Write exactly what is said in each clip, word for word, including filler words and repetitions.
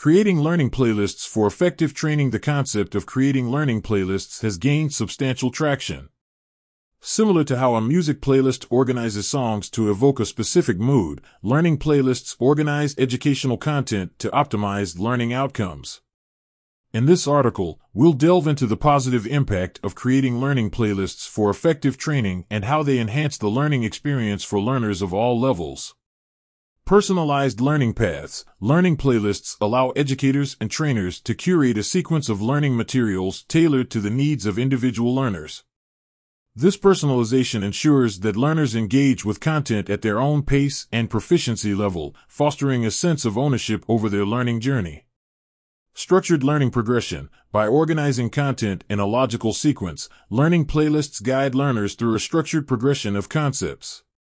Creating learning playlists for effective training. The concept of creating learning playlists has gained substantial traction. Similar to how a music playlist organizes songs to evoke a specific mood, learning playlists organize educational content to optimize learning outcomes. In this article, we'll delve into the positive impact of creating learning playlists for effective training and how they enhance the learning experience for learners of all levels. Personalized learning paths. Learning playlists allow educators and trainers to curate a sequence of learning materials tailored to the needs of individual learners. This personalization ensures that learners engage with content at their own pace and proficiency level, fostering a sense of ownership over their learning journey. Structured learning progression. By organizing content in a logical sequence, learning playlists guide learners through a structured progression of concepts.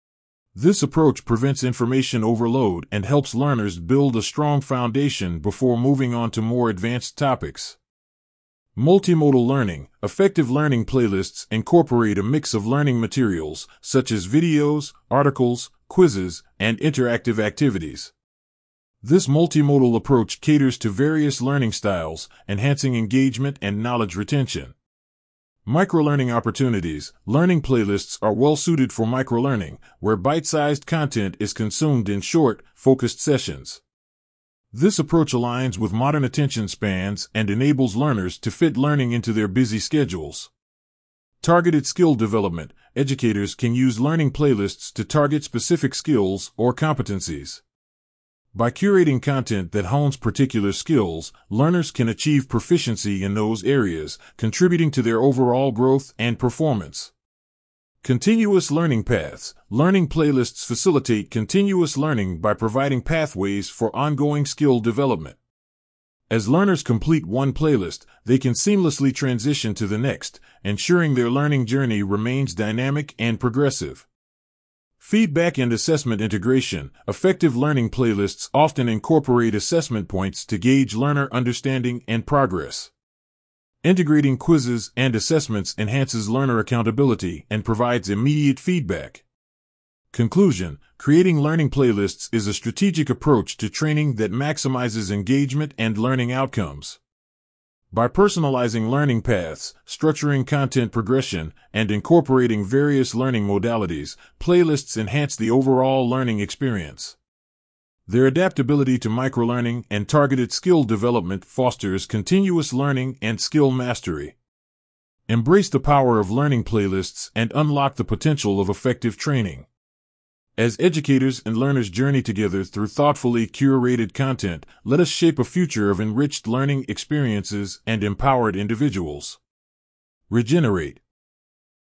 This approach prevents information overload and helps learners build a strong foundation before moving on to more advanced topics. Multimodal learning. Effective learning playlists incorporate a mix of learning materials, such as videos, articles, quizzes, and interactive activities. This multimodal approach caters to various learning styles, enhancing engagement and knowledge retention. Microlearning opportunities. Learning playlists are well suited for microlearning, where bite-sized content is consumed in short, focused sessions. This approach aligns with modern attention spans and enables learners to fit learning into their busy schedules. Targeted skill development. Educators can use learning playlists to target specific skills or competencies. By curating content that hones particular skills, learners can achieve proficiency in those areas, contributing to their overall growth and performance. Continuous learning paths. Learning playlists facilitate continuous learning by providing pathways for ongoing skill development. As learners complete one playlist, they can seamlessly transition to the next, ensuring their learning journey remains dynamic and progressive. Feedback and assessment integration. Effective learning playlists often incorporate assessment points to gauge learner understanding and progress. Integrating quizzes and assessments enhances learner accountability and provides immediate feedback. Conclusion. Creating learning playlists is a strategic approach to training that maximizes engagement and learning outcomes. By personalizing learning paths, structuring content progression, and incorporating various learning modalities, playlists enhance the overall learning experience. Their adaptability to microlearning and targeted skill development fosters continuous learning and skill mastery. Embrace the power of learning playlists and unlock the potential of effective training. As educators and learners journey together through thoughtfully curated content, let us shape a future of enriched learning experiences and empowered individuals. Regenerate.